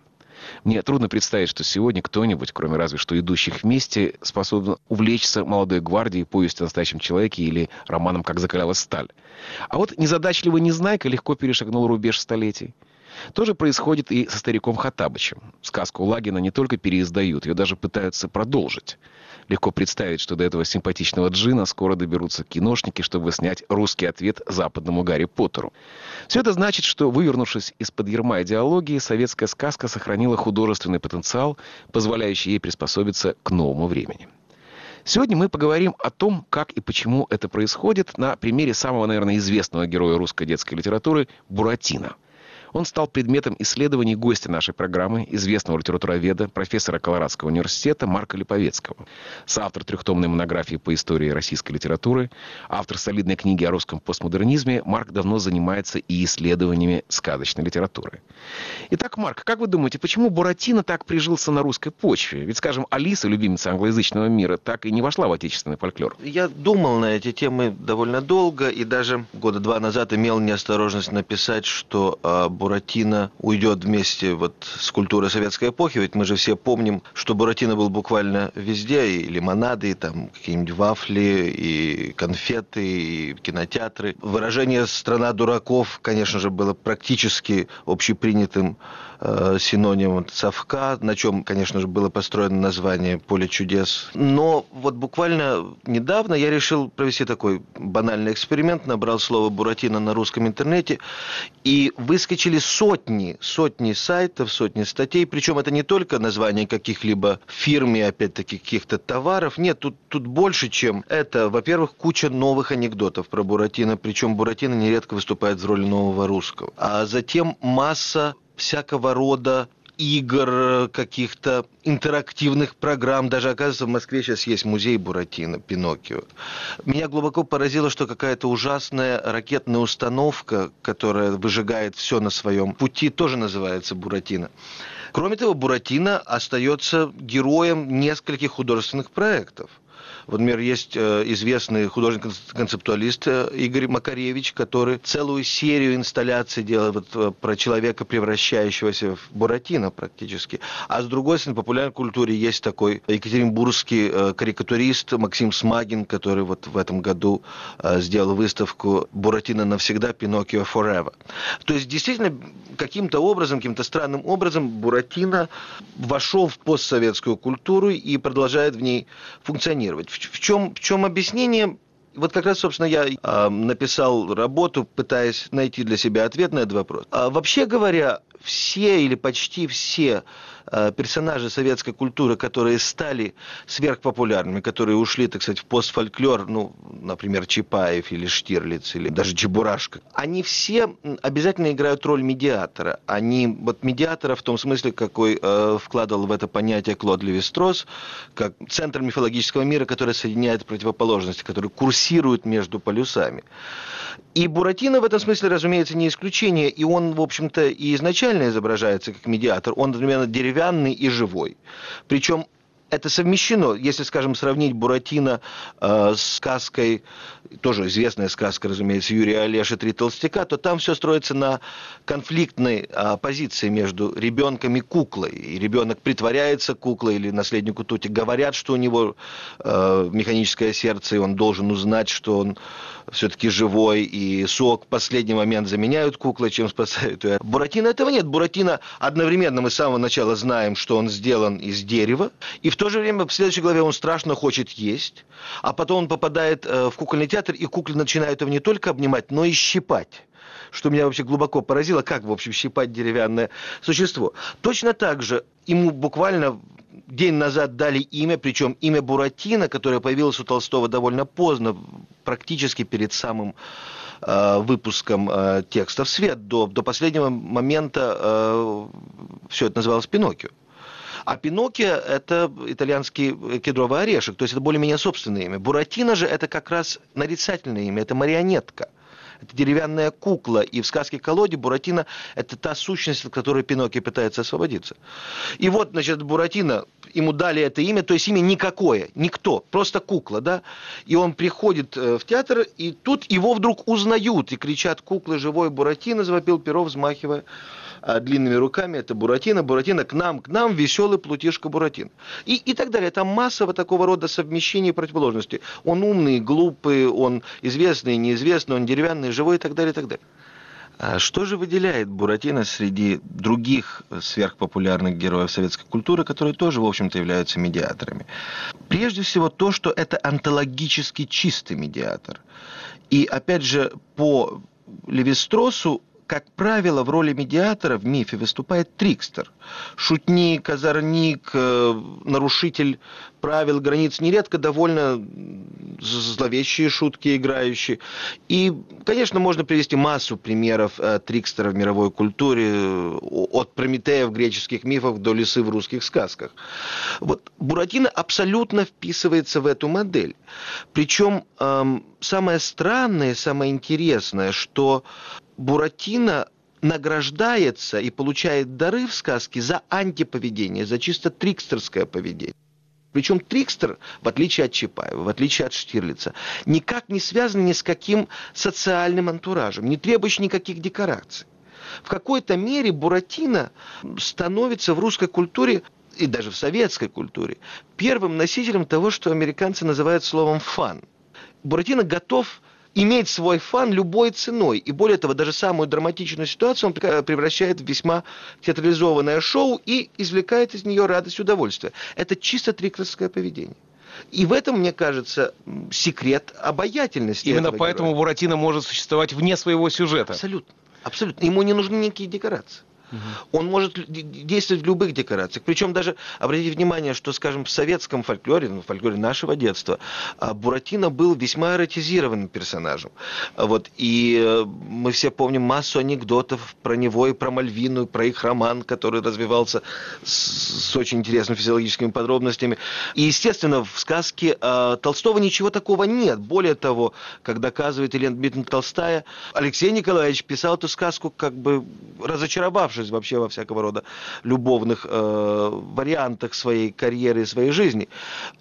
Мне трудно представить, что сегодня кто-нибудь, кроме разве что идущих вместе, способен увлечься «Молодой гвардией», повестью о настоящем человеке или романом «Как закалялась сталь». А вот незадачливый Незнайка легко перешагнул рубеж столетий. То же происходит и со стариком Хоттабычем. Сказку Лагина не только переиздают, ее даже пытаются продолжить. Легко представить, что до этого симпатичного джина скоро доберутся киношники, чтобы снять русский ответ западному Гарри Поттеру. Все это значит, что, вывернувшись из-под ярма идеологии, советская сказка сохранила художественный потенциал, позволяющий ей приспособиться к новому времени. Сегодня мы поговорим о том, как и почему это происходит, на примере самого, наверное, известного героя русской детской литературы Буратино. Он стал предметом исследований гостя нашей программы, известного литературоведа, профессора Колорадского университета Марка Липовецкого. Соавтор трехтомной монографии по истории российской литературы, автор солидной книги о русском постмодернизме, Марк давно занимается и исследованиями сказочной литературы. Итак, Марк, как вы думаете, почему Буратино так прижился на русской почве? Ведь, скажем, Алиса, любимица англоязычного мира, так и не вошла в отечественный фольклор. Я думал на эти темы довольно долго, и даже года два назад имел неосторожность написать, что э, Буратино уйдет вместе вот с культурой советской эпохи, ведь мы же все помним, что Буратино был буквально везде, и лимонады, и там какие-нибудь вафли, и конфеты, и кинотеатры. Выражение «страна дураков», конечно же, было практически общепринятым э, синонимом совка, на чем, конечно же, было построено название «Поле чудес». Но вот буквально недавно я решил провести такой банальный эксперимент, набрал слово «Буратино» на русском интернете, и выскочили сотни, сотни сайтов, сотни статей, причем это не только название каких-либо фирм и, опять-таки, каких-то товаров, нет, тут, тут больше, чем это. Во-первых, куча новых анекдотов про Буратино, причем Буратино нередко выступает в роли нового русского. А затем масса всякого рода игр, каких-то интерактивных программ. Даже, оказывается, в Москве сейчас есть музей Буратино, Пиноккио. Меня глубоко поразило, что какая-то ужасная ракетная установка, которая выжигает все на своем пути, тоже называется Буратино. Кроме того, Буратино остается героем нескольких художественных проектов. Вот, например, есть известный художник-концептуалист Игорь Макаревич, который целую серию инсталляций делает вот про человека, превращающегося в Буратино практически. А с другой стороны, в популярной культуре есть такой екатеринбургский карикатурист Максим Смагин, который вот в этом году сделал выставку «Буратино навсегда, Пиноккио forever». То есть, действительно, каким-то образом, каким-то странным образом Буратино вошел в постсоветскую культуру и продолжает в ней функционировать. В чем, в чем объяснение? Вот как раз, собственно, я э, написал работу, пытаясь найти для себя ответ на этот вопрос. А вообще говоря, все или почти все э, персонажи советской культуры, которые стали сверхпопулярными, которые ушли, так сказать, в постфольклор, ну, например, Чапаев или Штирлиц, или даже Чебурашка, они все обязательно играют роль медиатора. Они, вот медиатора в том смысле, какой э, вкладывал в это понятие Клод Леви-Стросс, как центр мифологического мира, который соединяет противоположности, который курсирует между полюсами. И Буратино в этом смысле, разумеется, не исключение, и он, в общем-то, и изначально изображается как медиатор. Он одновременно деревянный и живой. Причем это совмещено, если, скажем, сравнить Буратино э, с сказкой, тоже известная сказка, разумеется, Юрия Олеши «Три толстяка», то там все строится на конфликтной э, позиции между ребенком и куклой. И ребенок притворяется куклой, или наследнику Тути говорят, что у него э, механическое сердце, и он должен узнать, что он все-таки живой, и сок в последний момент заменяют куклой, чем спасают ее. Буратино этого нет. Буратино одновременно мы с самого начала знаем, что он сделан из дерева, и в то же время в следующей главе он страшно хочет есть, а потом он попадает в кукольный театр, и куклы начинают его не только обнимать, но и щипать. Что меня вообще глубоко поразило, как, в общем, щипать деревянное существо. Точно так же ему буквально день назад дали имя, причем имя Буратино, которое появилось у Толстого довольно поздно, практически перед самым э, выпуском э, текста в свет. До, до последнего момента э, все это называлось Пиноккио. А Пиноккио – это итальянский кедровый орешек, то есть это более-менее собственное имя. Буратино же – это как раз нарицательное имя, это марионетка. Это деревянная кукла, и в сказке «Колоде» Буратино – это та сущность, от которой Пиноккио пытается освободиться. И вот, значит, Буратино, ему дали это имя, то есть имя никакое, никто, просто кукла, да? И он приходит в театр, и тут его вдруг узнают, и кричат: «Кукла, живой Буратино!» – завопил Перов, взмахивая а, длинными руками, это Буратино, Буратино к нам, к нам, веселый плутишка Буратино. И, и так далее. Там масса вот такого рода совмещений и противоположностей. Он умный, глупый, он известный, неизвестный, он деревянный, живой и так далее, и так далее. А что же выделяет Буратино среди других сверхпопулярных героев советской культуры, которые тоже, в общем-то, являются медиаторами? Прежде всего то, что это онтологически чистый медиатор. И, опять же, по Левистросу, как правило, в роли медиатора в мифе выступает трикстер. Шутник, озорник, нарушитель правил, границ, нередко довольно зловещие шутки играющие. И, конечно, можно привести массу примеров трикстера в мировой культуре, от Прометея в греческих мифах до лисы в русских сказках. Вот Буратино абсолютно вписывается в эту модель. Причем эм, самое странное, самое интересное, что Буратино награждается и получает дары в сказке за антиповедение, за чисто трикстерское поведение. Причем трикстер, в отличие от Чапаева, в отличие от Штирлица, никак не связан ни с каким социальным антуражем, не требующий никаких декораций. В какой-то мере Буратино становится в русской культуре и даже в советской культуре первым носителем того, что американцы называют словом «фан». Буратино готов иметь свой фан любой ценой. И более того, даже самую драматичную ситуацию он превращает в весьма театрализованное шоу и извлекает из нее радость и удовольствие. Это чисто трикстерское поведение. И в этом, мне кажется, секрет обаятельности. Именно поэтому героя. Буратино может существовать вне своего сюжета. Абсолютно. Абсолютно. Ему не нужны никакие декорации. Он может действовать в любых декорациях. Причем даже, обратите внимание, что, скажем, в советском фольклоре, ну, в фольклоре нашего детства, Буратино был весьма эротизированным персонажем. Вот, и мы все помним массу анекдотов про него и про Мальвину, и про их роман, который развивался с, с очень интересными физиологическими подробностями. И, естественно, в сказке э, Толстого ничего такого нет. Более того, как доказывает Елена Дмитриевна Толстая, Алексей Николаевич писал эту сказку, как бы разочаровавшись вообще во всякого рода любовных э, вариантах своей карьеры и своей жизни.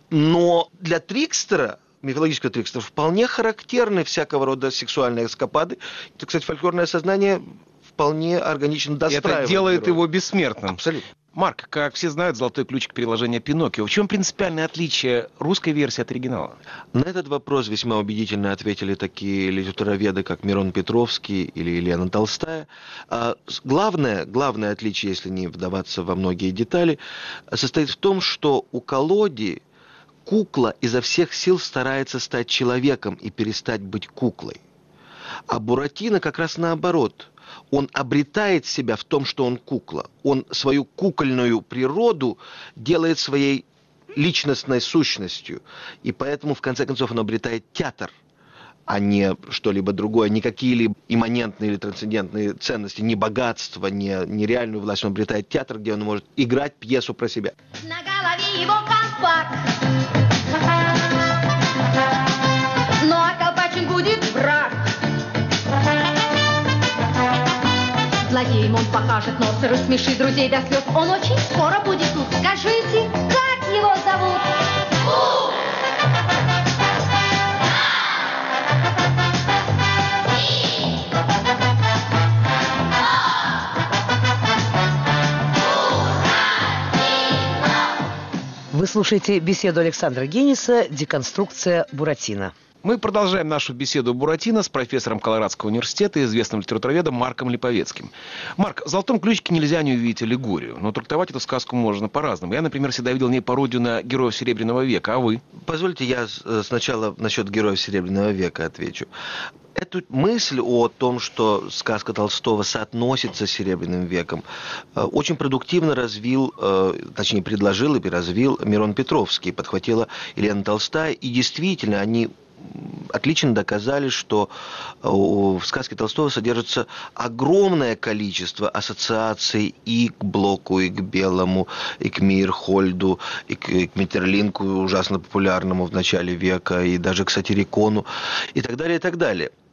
Но для трикстера, мифологического трикстера, вполне характерны всякого рода сексуальные эскапады. Это, кстати, фольклорное сознание вполне органично достраивает. Это делает героя. его бессмертным. Абсолютно. Марк, как все знают, золотой ключик переложения Пиноккио. В чем принципиальное отличие русской версии от оригинала? На этот вопрос весьма убедительно ответили такие литературоведы, как Мирон Петровский или Елена Толстая. А главное, главное отличие, если не вдаваться во многие детали, состоит в том, что у Колоди кукла изо всех сил старается стать человеком и перестать быть куклой. А Буратино как раз наоборот. Он обретает себя в том, что он кукла. Он свою кукольную природу делает своей личностной сущностью. И поэтому, в конце концов, он обретает театр, а не что-либо другое, не какие-либо имманентные или трансцендентные ценности, не богатство, не, не реальную власть. Он обретает театр, где он может играть пьесу про себя. На голове его колпак, ну а колпачен будет враг. Злодеем он покажет нос и рассмешит друзей до слез. Он очень скоро будет тут. Скажите, как его зовут? Вы слушаете беседу Александра Гениса «Деконструкция Буратино». Мы продолжаем нашу беседу Буратино с профессором Колорадского университета и известным литературоведом Марком Липовецким. Марк, в «Золотом ключике» нельзя не увидеть аллегорию, но трактовать эту сказку можно по-разному. Я, например, всегда видел в ней пародию на героев Серебряного века, а вы? Позвольте, я сначала насчет героев Серебряного века отвечу. Эту мысль о том, что сказка Толстого соотносится с Серебряным веком, очень продуктивно развил, точнее, предложил и развил Мирон Петровский, подхватила Елена Толстая, и действительно они отлично доказали, что в сказке Толстого содержится огромное количество ассоциаций и к Блоку, и к Белому, и к Мейерхольду, и к, и к Метерлинку, ужасно популярному в начале века, и даже к Сатирикону, и так далее, и так далее.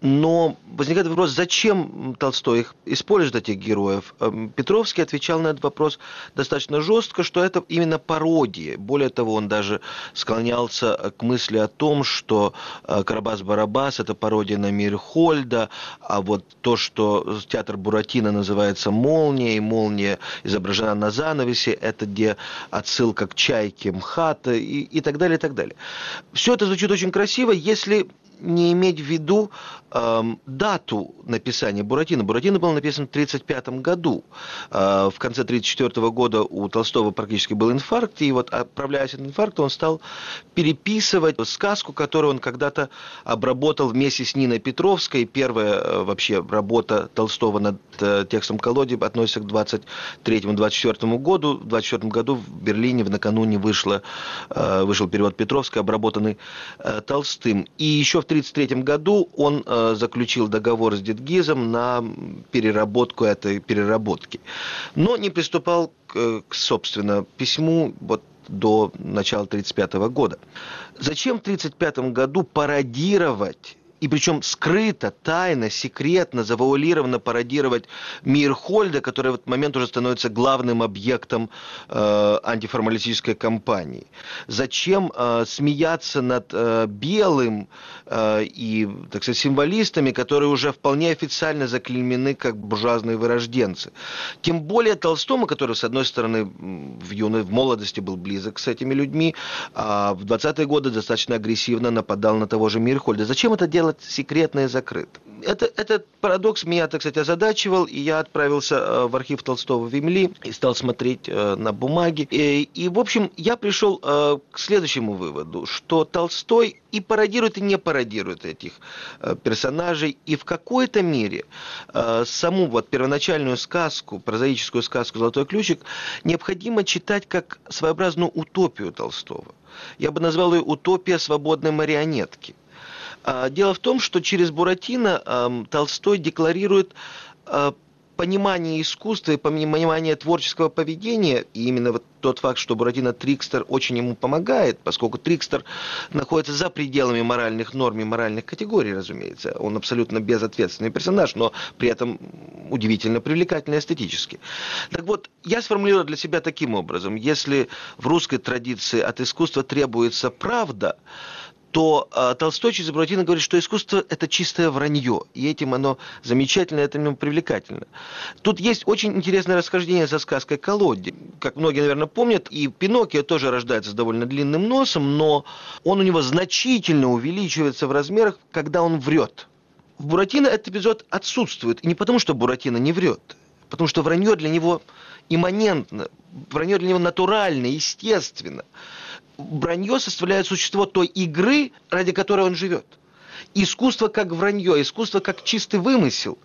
Но возникает вопрос, зачем Толстой их использует, этих героев? Петровский отвечал на этот вопрос достаточно жестко, что это именно пародия. Более того, он даже склонялся к мысли о том, что «Карабас-Барабас» — это пародия на Мейерхольда, а вот то, что театр Буратино называется «Молния», и «Молния» изображена на занавесе, это где отсылка к «Чайке» МХАТа и, и так далее, и так далее. Все это звучит очень красиво, если не иметь в виду э, дату написания Буратино. Буратино был написан в тридцать пятом году. Э, в конце тридцать четвёртого года у Толстого практически был инфаркт, и вот, отправляясь от инфаркта, он стал переписывать сказку, которую он когда-то обработал вместе с Ниной Петровской. Первая э, вообще работа Толстого над э, текстом «Колоди» относится к двадцать третьему — двадцать четвёртому году. В двадцать четвёртом году в Берлине в накануне вышло, э, вышел перевод Петровской, обработанный э, Толстым. И еще в тридцать третьем году он э, заключил договор с Дедгизом на переработку этой переработки, но не приступал к, к собственно, письму вот до начала тридцать пятого года. Зачем в тридцать пятом году пародировать, и причем скрыто, тайно, секретно, завуалированно пародировать Мейерхольда, который в этот момент уже становится главным объектом э, антиформалистической кампании? Зачем э, смеяться над э, Белым э, и, так сказать, символистами, которые уже вполне официально заклеймены как буржуазные вырожденцы? Тем более Толстому, который, с одной стороны, в юной, в молодости был близок с этими людьми, а в двадцатые годы достаточно агрессивно нападал на того же Мейерхольда. Зачем это делать секретно и закрыто? Это, этот парадокс меня, так сказать, озадачивал, и я отправился в архив Толстого в Эмили и стал смотреть на бумаги. И, и, в общем, я пришел к следующему выводу, что Толстой и пародирует, и не пародирует этих персонажей, и в какой-то мере саму вот первоначальную сказку, прозаическую сказку «Золотой ключик» необходимо читать как своеобразную утопию Толстого. Я бы назвал ее «Утопия свободной марионетки». Дело в том, что через Буратино э, Толстой декларирует э, понимание искусства и понимание творческого поведения, и именно вот тот факт, что Буратино трикстер, очень ему помогает, поскольку трикстер находится за пределами моральных норм и моральных категорий, разумеется. Он абсолютно безответственный персонаж, но при этом удивительно привлекательный эстетически. Так вот, я сформулировал для себя таким образом: если в русской традиции от искусства требуется правда, то э, Толстой через Буратино говорит, что искусство – это чистое вранье, и этим оно замечательно, этим привлекательно. Тут есть очень интересное расхождение со сказкой «Колоди». Как многие, наверное, помнят, и Пиноккио тоже рождается с довольно длинным носом, но он у него значительно увеличивается в размерах, когда он врет. В Буратино этот эпизод отсутствует, и не потому, что Буратино не врет, потому что вранье для него имманентно, вранье для него натурально, естественно. Вранье составляет существо той игры, ради которой он живет. Искусство как вранье, искусство как чистый вымысел.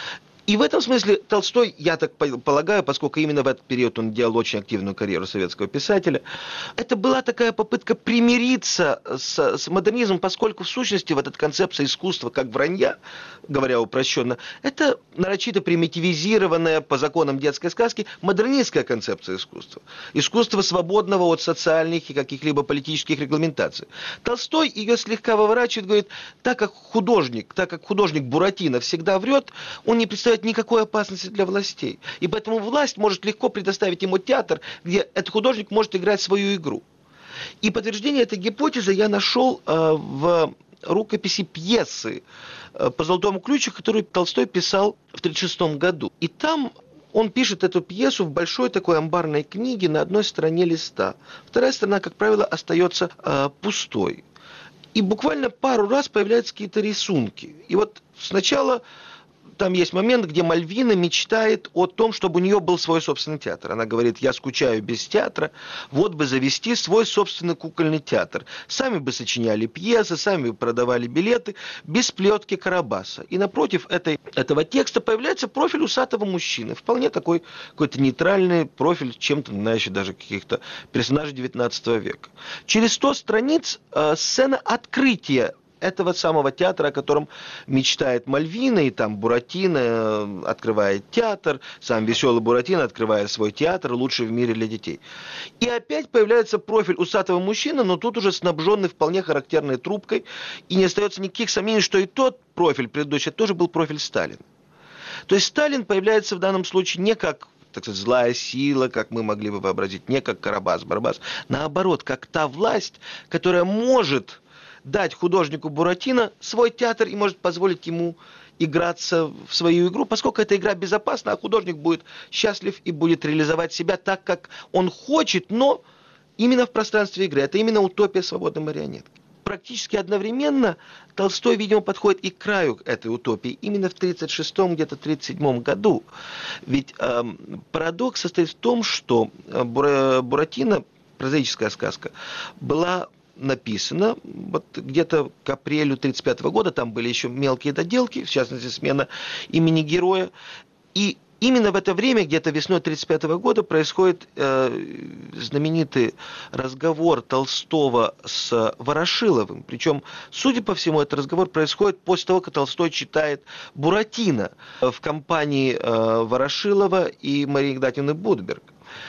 И в этом смысле Толстой, я так полагаю, поскольку именно в этот период он делал очень активную карьеру советского писателя, это была такая попытка примириться с, с модернизмом, поскольку в сущности вот эта концепция искусства как вранья, говоря упрощенно, это нарочито примитивизированная по законам детской сказки модернистская концепция искусства. Искусство свободного от социальных и каких-либо политических регламентаций. Толстой ее слегка выворачивает, говорит, так как художник, так как художник Буратино всегда врет, он не представляет никакой опасности для властей. И поэтому власть может легко предоставить ему театр, где этот художник может играть свою игру. И подтверждение этой гипотезы я нашел э, в рукописи пьесы э, по «Золотому ключику», которую Толстой писал в тысяча девятьсот тридцать шестом году. И там он пишет эту пьесу в большой такой амбарной книге на одной стороне листа. Вторая сторона, как правило, остается э, пустой. И буквально пару раз появляются какие-то рисунки. И вот сначала там есть момент, где Мальвина мечтает о том, чтобы у нее был свой собственный театр. Она говорит, я скучаю без театра, вот бы завести свой собственный кукольный театр. Сами бы сочиняли пьесы, сами бы продавали билеты, без плетки Карабаса. И напротив этой, этого текста появляется профиль усатого мужчины. Вполне такой какой-то нейтральный профиль, чем-то напоминающий даже каких-то персонажей девятнадцатого века. Через сто страниц э, сцена открытия этого самого театра, о котором мечтает Мальвина, и там Буратино открывает театр, сам веселый Буратино открывает свой театр, лучший в мире для детей. И опять появляется профиль усатого мужчины, но тут уже снабженный вполне характерной трубкой, и не остается никаких сомнений, что и тот профиль предыдущий тоже был профиль Сталина. То есть Сталин появляется в данном случае не как, так сказать, злая сила, как мы могли бы вообразить, не как Карабас-Барабас, наоборот, как та власть, которая может дать художнику Буратино свой театр и может позволить ему играться в свою игру, поскольку эта игра безопасна, а художник будет счастлив и будет реализовать себя так, как он хочет, но именно в пространстве игры. Это именно утопия свободной марионетки. Практически одновременно Толстой, видимо, подходит и к краю этой утопии. Именно в тридцать шестом, где-то тридцать седьмом году. Ведь э, парадокс состоит в том, что Буратино, прозаическая сказка, была написана вот где-то к апрелю тридцать пятого года. Там были еще мелкие доделки, в частности, смена имени героя. И именно в это время, где-то весной тридцать пятого года, происходит э, знаменитый разговор Толстого с Ворошиловым. Причем, судя по всему, этот разговор происходит после того, как Толстой читает Буратино в компании э, Ворошилова и Марии Игнатьевны Будберг.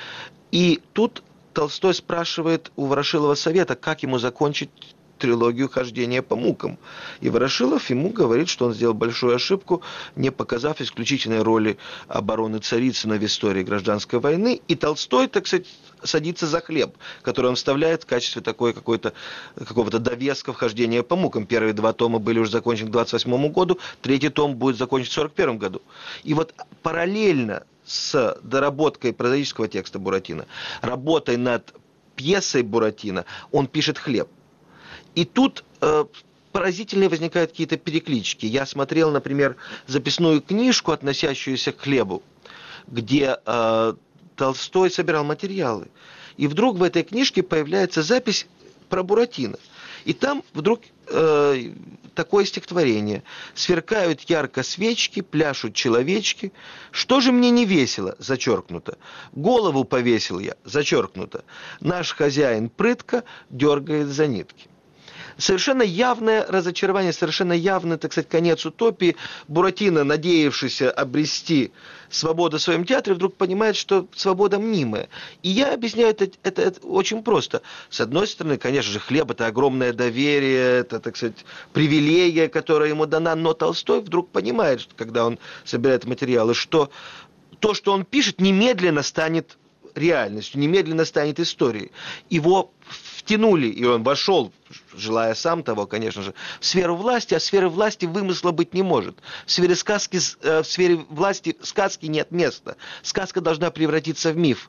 И тут Толстой спрашивает у Ворошилова совета, как ему закончить трилогию «Хождение по мукам». И Ворошилов ему говорит, что он сделал большую ошибку, не показав исключительной роли обороны Царицына в истории гражданской войны. И Толстой, так сказать, садится за хлеб, который он вставляет в качестве такой какой-то, какого-то довеска в «Хождение по мукам». Первые два тома были уже закончены к двадцать восьмому году, третий том будет закончен в сорок первом году. И вот параллельно с доработкой прозаического текста Буратино, работой над пьесой Буратино, он пишет «Хлеб». И тут э, поразительные возникают какие-то переклички. Я смотрел, например, записную книжку, относящуюся к «Хлебу», где э, Толстой собирал материалы. И вдруг в этой книжке появляется запись про Буратино. И там вдруг э, такое стихотворение. «Сверкают ярко свечки, пляшут человечки. Что же мне не весело?» Зачеркнуто. «Голову повесил я», зачеркнуто. «Наш хозяин прытко дергает за нитки». Совершенно явное разочарование, совершенно явный, так сказать, конец утопии. Буратино, надеявшийся обрести свободу в своем театре, вдруг понимает, что свобода мнимая. И я объясняю это, это, это очень просто. С одной стороны, конечно же, «Хлеб» — это огромное доверие, это, так сказать, привилегия, которая ему дана. Но Толстой вдруг понимает, что, когда он собирает материалы, что то, что он пишет, немедленно станет реальностью, немедленно станет историей. Его втянули, и он вошел, желая сам того, конечно же, в сферу власти, а в сфере власти вымысла быть не может. В сфере сказки, в сфере власти сказки нет места. Сказка должна превратиться в миф.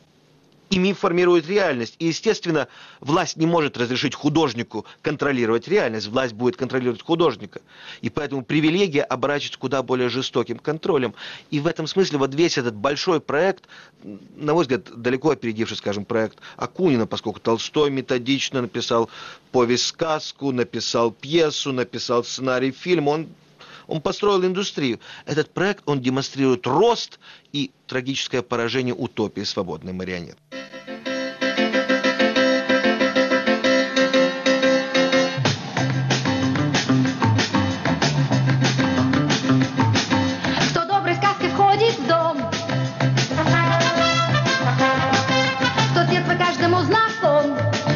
И миф формирует реальность. И, естественно, власть не может разрешить художнику контролировать реальность. Власть будет контролировать художника. И поэтому привилегия оборачивается куда более жестоким контролем. И в этом смысле вот весь этот большой проект, на мой взгляд, далеко опередивший, скажем, проект Акунина, поскольку Толстой методично написал повесть-сказку, написал пьесу, написал сценарий фильма. Он Он построил индустрию. Этот проект, он демонстрирует рост и трагическое поражение утопии свободной марионетки. Кто доброй сказкой входит в дом, тот детство каждому знаком.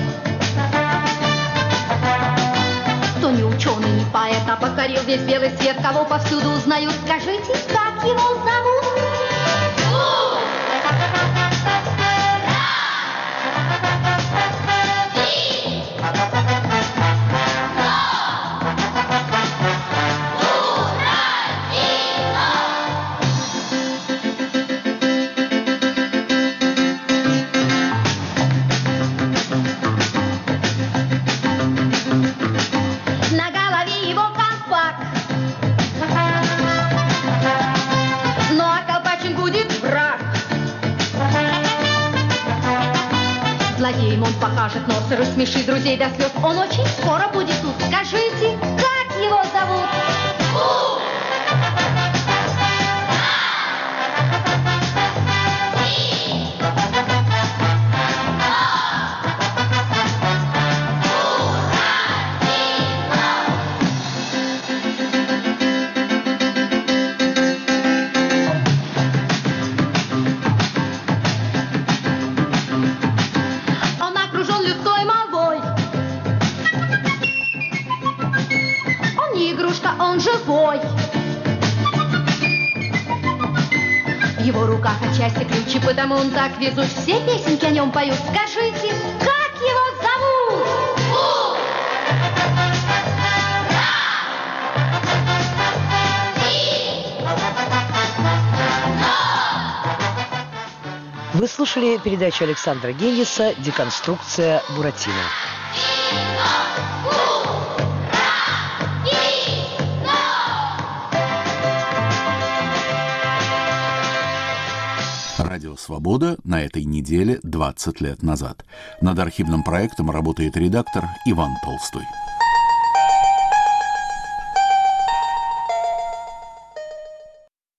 Кто не ученый, не поэт, а покорил весь белый свет, кого повсюду узнают, скажите, как его зовут? На голове его колпак, ну а колпачин будет враг. Злодеем он покажет нос и рассмешит друзей до слез. Он очень скоро будет тут. Скажите, как его зовут? В его руках отчасти ключи, потому он так везут. Все песенки о нем поют. Скажите, как его зовут? Вы слушали передачу Александра Генниса «Деконструкция Буратино». Радио «Свобода» на этой неделе двадцать лет назад. Над архивным проектом работает редактор Иван Толстой.